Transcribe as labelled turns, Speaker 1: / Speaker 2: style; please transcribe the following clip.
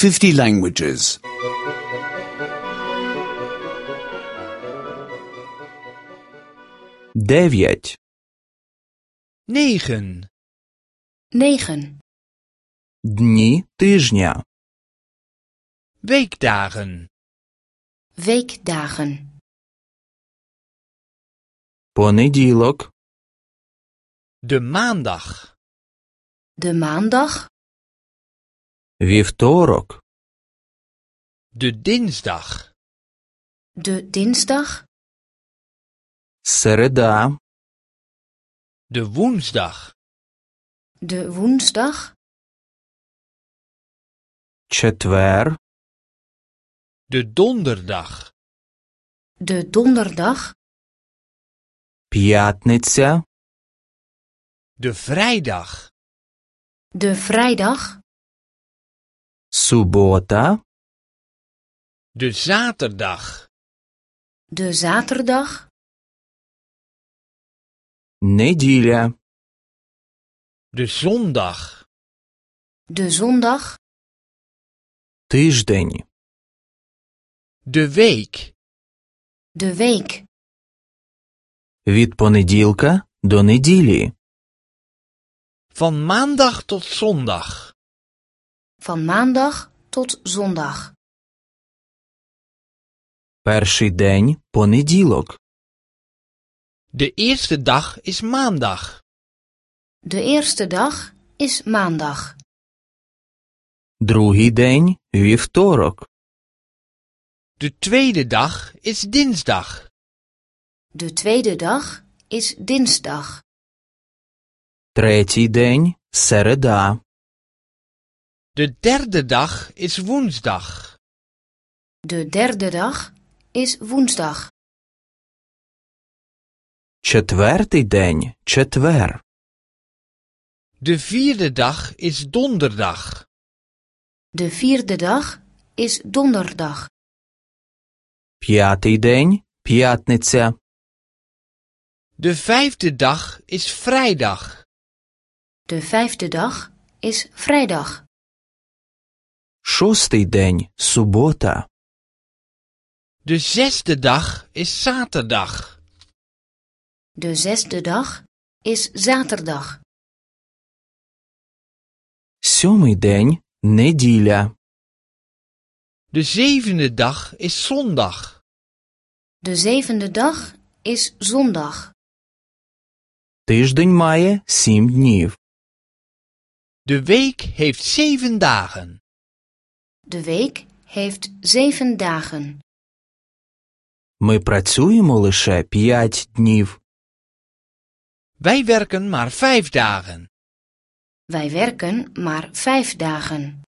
Speaker 1: 50 languages.
Speaker 2: 9.
Speaker 3: 9.
Speaker 4: 9.
Speaker 2: Дні тижня.
Speaker 3: Weekdagen.
Speaker 4: Weekdagen.
Speaker 2: Понеділок,
Speaker 3: De maandag.
Speaker 4: De maandag.
Speaker 2: вівторок,
Speaker 3: De dinsdag.
Speaker 4: De dinsdag.
Speaker 2: середа,
Speaker 3: De woensdag.
Speaker 4: De woensdag.
Speaker 2: четвер,
Speaker 3: De donderdag.
Speaker 4: De donderdag.
Speaker 2: п'ятниця,
Speaker 3: De vrijdag.
Speaker 4: De vrijdag.
Speaker 2: субота,
Speaker 3: De zaterdag.
Speaker 4: De zaterdag.
Speaker 2: неділя,
Speaker 3: De zondag.
Speaker 4: De zondag.
Speaker 2: тиждень,
Speaker 3: De week.
Speaker 4: De week.
Speaker 2: від понеділка до неділі,
Speaker 3: Van maandag tot zondag.
Speaker 4: Van maandag tot zondag.
Speaker 2: перший день – понеділок,
Speaker 3: De eerste dag is maandag.
Speaker 4: De eerste dag is maandag.
Speaker 2: другий день – вівторок,
Speaker 3: De tweede dag is dinsdag.
Speaker 4: De tweede dag is dinsdag.
Speaker 2: третій день – середа,
Speaker 3: De derde dag is woensdag.
Speaker 4: De derde dag is woensdag.
Speaker 2: четвертий день – четвер,
Speaker 3: De vierde dag is donderdag.
Speaker 4: De vierde dag is donderdag.
Speaker 2: п'ятий день – п'ятниця,
Speaker 3: De vijfde dag is vrijdag.
Speaker 4: De vijfde dag is vrijdag.
Speaker 2: шостий день – субота,
Speaker 3: De zesde dag is zaterdag.
Speaker 4: De zesde dag is zaterdag.
Speaker 2: сьомий день – неділя,
Speaker 3: De zevende dag is zondag.
Speaker 4: De zevende dag is zondag.
Speaker 2: тиждень має 7 днів,
Speaker 3: De week heeft 7 dagen.
Speaker 4: De week heeft 7 dagen.
Speaker 2: ми працюємо лише 5 днів.
Speaker 3: Wij werken maar 5 dagen.
Speaker 4: Wij werken maar 5 dagen.